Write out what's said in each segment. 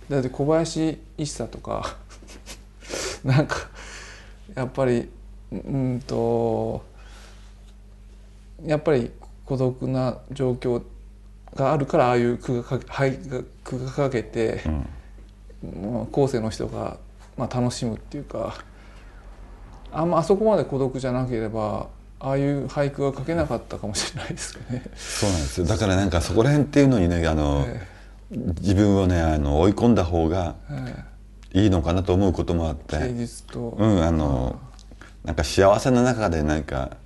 だって小林一茶とかなんかやっぱりやっぱり孤独な状況があるからああいう句が書けて、後世の人が楽しむっていうか、あそこまで孤独じゃなければああいう俳句が書けなかったかもしれないですよね。 そうなんですよ。だからなんかそこら辺っていうのにね自分をね追い込んだ方がいいのかなと思うこともあって、 芸術と、 なんか幸せな中でなんか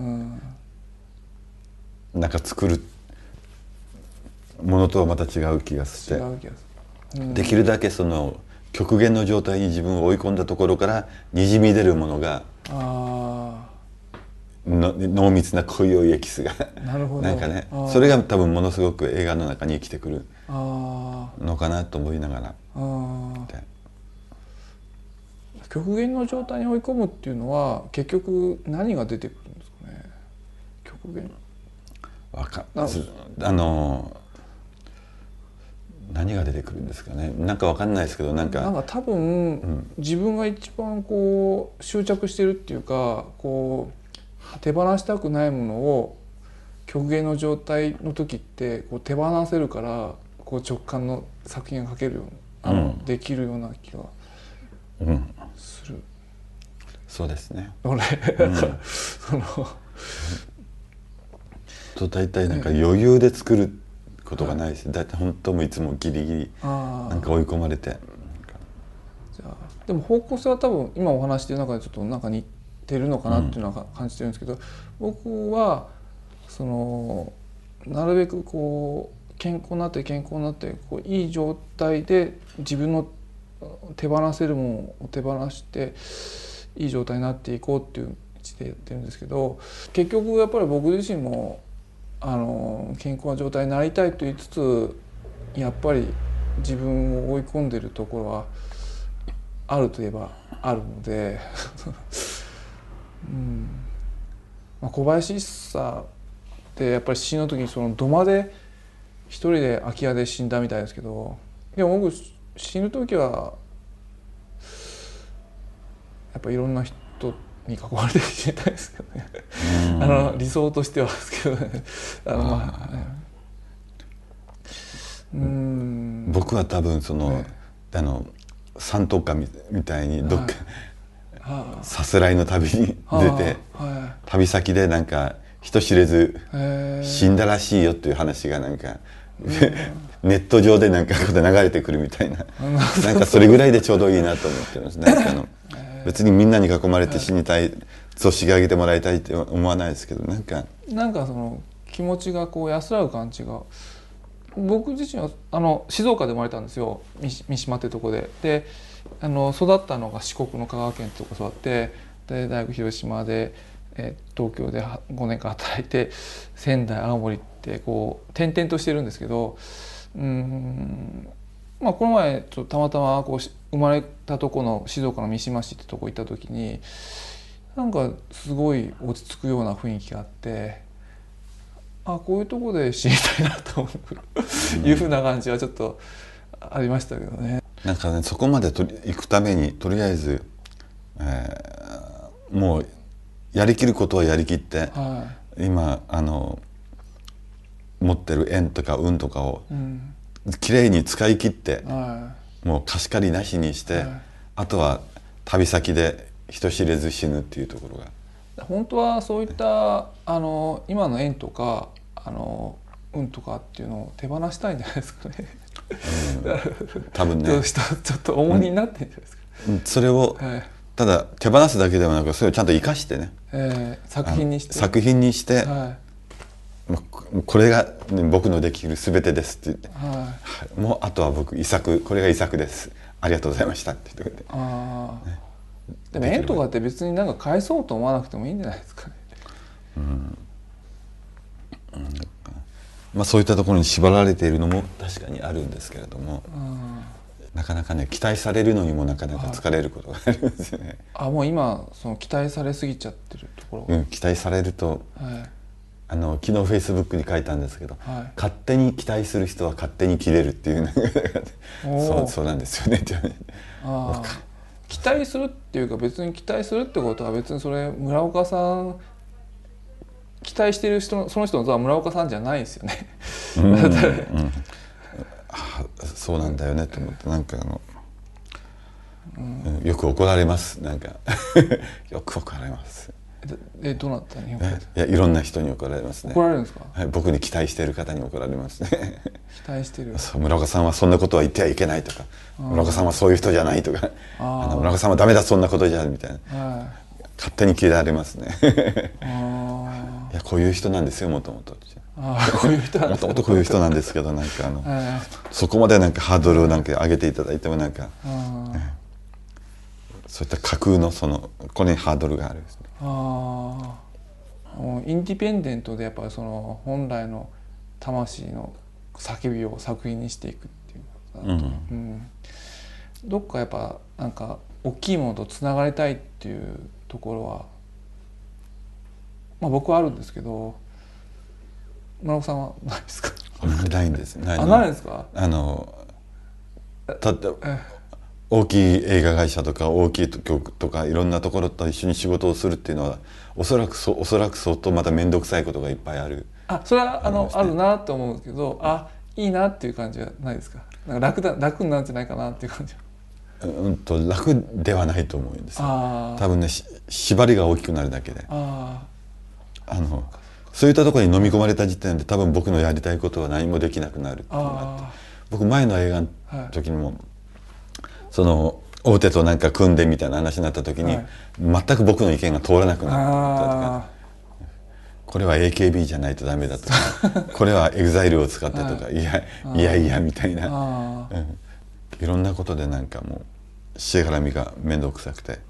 作るものとはまた違う気がして、できるだけその極限の状態に自分を追い込んだところからにじみ出るものが濃密な濃いエキスがなんかね、それが多分ものすごく映画の中に生きてくるのかなと思いながら。 極限の状態に追い込むっていうのは結局何が出てくるんですかね。極限何が出てくるんですかね。なんかわかんないですけど、なんか多分、自分が一番こう執着してるっていうか、こう手放したくないものを極限の状態の時ってこう手放せるから、こう直感の作品が書けるような、できるような気がする。 そうですね。 俺、 大体なんか余裕で作ることがないです。大体本当もいつもギリギリなんか追い込まれて。 じゃあでも方向性は多分今お話してる中でちょっとなんか似てるのかなっていうのは感じてるんですけど、僕はなるべくこう健康になってこういい状態で自分の手放せるものを手放していい状態になっていこうっていう道でやってるんですけど、結局やっぱり僕自身も健康な状態になりたいと言いつつ、やっぱり自分を追い込んでるところはあるといえばあるので小林一茶ってやっぱり死ぬ時に土間で一人で空き家で死んだみたいですけど、でも僕死ぬ時はやっぱいろんな人に囲まれて死にたいですけどね理想としてはですけどね。 僕は多分三等家みたいにどっかさすらいの旅に出て、旅先でなんか人知れず死んだらしいよっていう話がなんかネット上でなんかここで流れてくるみたいな、なんかそれぐらいでちょうどいいなと思ってます。なんか別にみんなに囲まれて死にたい、ぞしげ上げてもらいたいって思わないですけど、なんか気持ちがこう安らぐ感じが。僕自身は静岡で生まれたんですよ、三島ってとこで。で育ったのが四国の香川県ってとこ育って、で大学広島で、東京で5年間働いて、仙台青森ってこう転々としてるんですけど、この前たまたまこう生まれたとこの静岡の三島市ってとこ行った時に、なんかすごい落ち着くような雰囲気があって、こういうとこで死にたいなというふうな感じはちょっとありましたけどね。 なんかね、そこまで行くためにとりあえず、もうやりきることはやりきって、今持ってる縁とか運とかをきれいに使い切って、もう貸し借りなしにして、あとは旅先で人知れず死ぬっていうところが。 本当はそういった今の縁とか運とかっていうのを手放したいんじゃないですかね。 多分ねちょっと重荷になってるんじゃないですか。 それをただ手放すだけではなく、それをちゃんと生かしてね、 作品にして、 これが僕のできる全てですって言って、もうあとは僕これが遺作です、ありがとうございましたって言ってくれて。 でも縁とかって別になんか返そうと思わなくてもいいんじゃないですかね。 そういったところに縛られているのも確かにあるんですけれども、なかなかね、期待されるのにもなかなか疲れることがありますよね。 もう今期待されすぎちゃってるところ、 期待されると、 昨日フェイスブックに書いたんですけど、 はい、 勝手に期待する人は勝手に切れるっていうそうなんですよね。 あ期待するっていうか、別に期待するってことは別にそれ村岡さん期待してる人のその人の像は村岡さんじゃないですよね。 そうなんだよねと思って、なんかよく怒られます。なんかよく怒られます。 どうなった日本いや、いろんな人に怒られますね。 怒られるんですか？ はい、僕に期待している方に怒られますね。 期待してる。 村岡さんはそんなことは言ってはいけないとか、村岡さんはそういう人じゃないとか、村岡さんはダメだそんなことじゃみたいな、はい、勝手に切られますね。いや、こういう人なんですよ、もともと。 こういう人なんです。 もともとこういう人なんですけど、なんかそこまでなんかハードルをなんか上げていただいてもなんか、そういった架空のこれにハードルがあるんですね。 インディペンデントでやっぱりその本来の魂の叫びを作品にしていくっていう、どっかやっぱなんか大きいものとつながりたいっていうところは、まあ僕はあるんですけど、村尾さんはないですか？ ないんです。 ないですか？ だって大きい映画会社とか大きい局とかいろんなところと一緒に仕事をするっていうのはおそらく相当また面倒くさいことがいっぱいある。 それはあるなと思うんですけど、いいなっていう感じはないですか？なんか楽になるんじゃないかなっていう感じは。 楽ではないと思うんですよ。多分ね、縛りが大きくなるだけで。そういったところに飲み込まれた時点で多分僕のやりたいことは何もできなくなるっていうのがあって、僕前の映画の時にも、大手となんか組んでみたいな話になった時に、全く僕の意見が通らなくなったとか、これは AKB じゃないとダメだとかこれは EXILE を使ってとか、いやみたいな、いろんなことでなんかもうしがらみが面倒くさくて、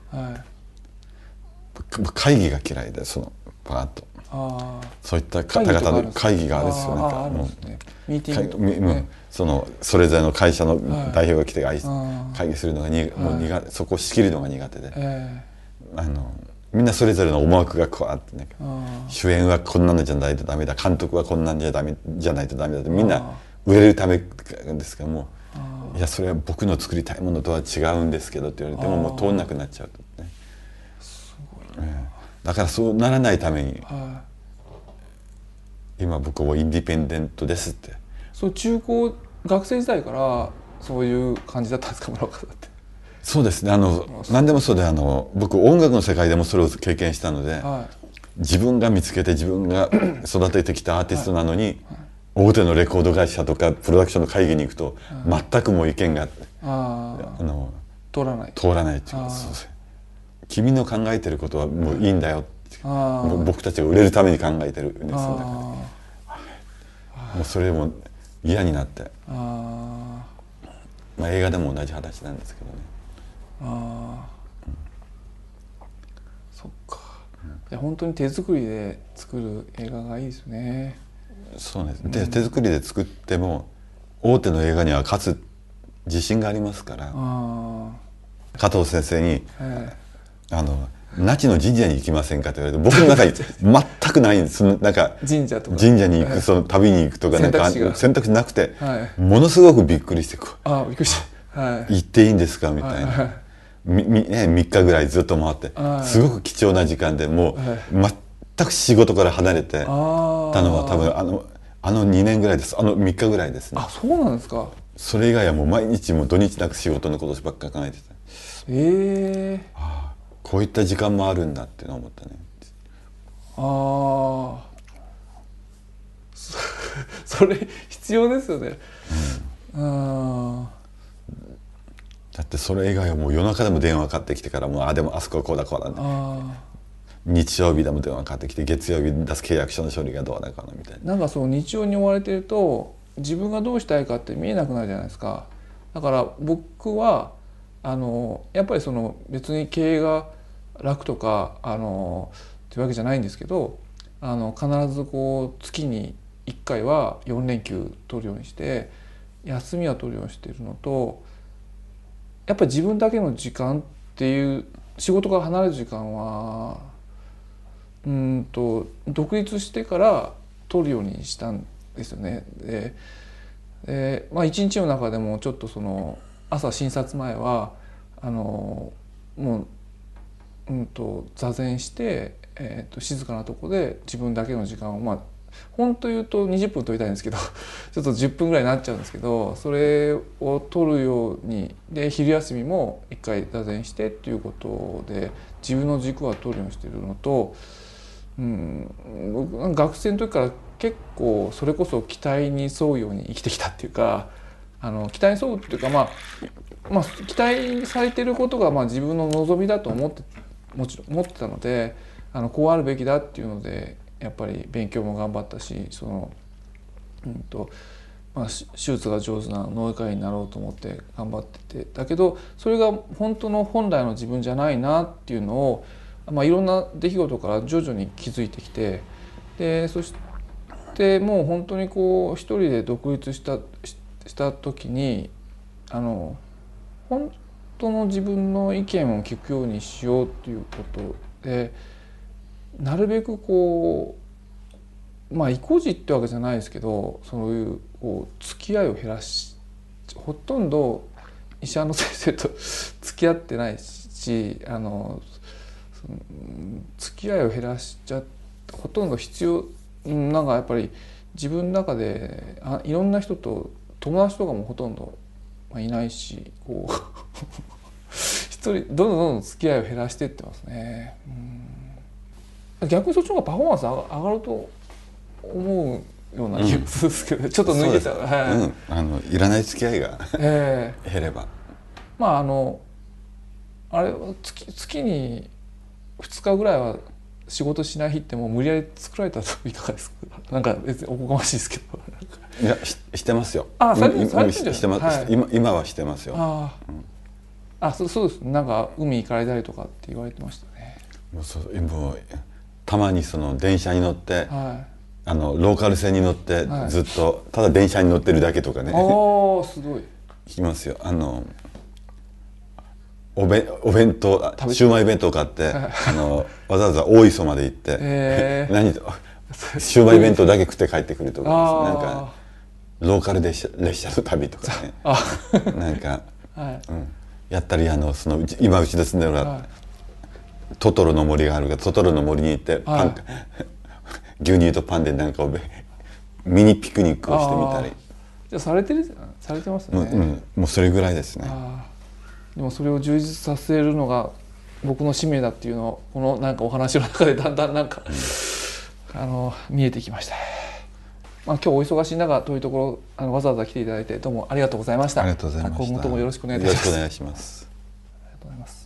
会議が嫌いでパーッと。そういった方々の会議があるんですよ。なんかもうミーティング、 それぞれの会社の代表が来て会議するのがそこを仕切るのが苦手で、みんなそれぞれの思惑がこうあって、主演はこんなのじゃないとダメだ、監督はこんなんじゃないとダメだって、みんな売れるためですから、もういやそれは僕の作りたいものとは違うんですけどって言われてももう通んなくなっちゃうとね。だからそうならないために、今僕はインディペンデントですって。 中高学生時代からそういう感じだったんですか、村岡さんって。 そうですね、何でもそうで、僕音楽の世界でもそれを経験したので、自分が見つけて自分が育ててきたアーティストなのに、大手のレコード会社とかプロダクションの会議に行くと、全くもう意見が通らないっていうか、君の考えてることはもういいんだよって、僕たちが売れるために考えてるんです。だからもうそれも嫌になって、映画でも同じ話なんですけどね。 そっか。本当に手作りで作る映画がいいですね。 そうです。で、手作りで作っても大手の映画には勝つ自信がありますから、加藤先生に那智の神社に行きませんかと言われて、僕の中に全くないんです。なんか神社に行く、その旅に行くとか、なんか選択肢なくて、ものすごくびっくりして、びっくりした、行っていいんですかみたいな。3日ぐらいずっと回って、すごく貴重な時間で、もう全く仕事から離れてたのは多分2年ぐらいです。3日ぐらいですね。 そうなんですか。 それ以外はもう毎日も土日なく仕事のことばっかり考えてた。こういった時間もあるんだって思ったね。 それ必要ですよね。 だってそれ以外はもう夜中でも電話かかってきてから、もうでもあそこはこうだこうだね。日曜日でも電話かかってきて、月曜日に出す契約書の処理がどうだかなみたいな。 なんか日常に追われてると自分がどうしたいかって見えなくなるじゃないですか。だから僕はやっぱり別に経営が楽とかっていうわけじゃないんですけど、必ず月に1回は4連休取るようにして休みは取るようにしているのと、やっぱり自分だけの時間っていう、仕事から離れる時間は独立してから取るようにしたんですよね。一日の中でもちょっとその朝診察前はもう、座禅して、静かなとこで自分だけの時間を本当言うと20分取りたいんですけどちょっと10分ぐらいになっちゃうんですけど、それを取るようにで昼休みも一回座禅してっていうことで自分の軸は取るようにしてるのと、僕学生の時から結構それこそ期待に沿うように生きてきたっていうか、期待に沿うっていうか期待されてることが自分の望みだともちろん思ってたので、こうあるべきだっていうのでやっぱり勉強も頑張ったし、手術が上手な脳外科医になろうと思って頑張ってて、だけどそれが本来の自分じゃないなっていうのを、いろんな出来事から徐々に気づいてきて、でそしてもう本当にこう一人で独立した時に本当の自分の意見を聞くようにしようっていうことで、なるべくこう意固地ってわけじゃないですけど、そういう付き合いを減らし、ほとんど医者の先生と付き合ってないし、付き合いを減らしちゃって、ほとんどなんかやっぱり自分の中でいろんな人と友達とかもほとんどいないし、一人どんどん付き合いを減らしていってますね。逆にそっちの方がパフォーマンス上がると思うような気がするんですけど、ちょっと抜いてたら、 いらない付き合いが減れば、 あれは月に2日ぐらいは仕事しない日ってもう無理やり作られたらいかがですか？なんか別におこがましいですけど。 いやしてますよ。今はしてますよ。 そうです。なんか海行かれたりとかって言われてましたね。 もうたまにその電車に乗って、ローカル線に乗ってずっとただ電車に乗ってるだけとかね。 すごい。 聞きますよ。お弁当、シウマイ弁当買ってわざわざ大磯まで行ってシウマイ弁当だけ食って帰ってくるとかですね。なんかローカル列車の旅とかねなんか、やったり今うちで住んでるのがトトロの森があるからトトロの森に行って牛乳とパンでなんかミニピクニックをしてみたり。 じゃあされてますね。 もうそれぐらいですね。 でもそれを充実させるのが僕の使命だっていうのをこのなんかお話の中でだんだんなんか、見えてきました。今日お忙しい中遠いところわざわざ来ていただいてどうもありがとうございました。 ありがとうございました。 今後ともよろしくお願いいたします。 よろしくお願いします。 ありがとうございます。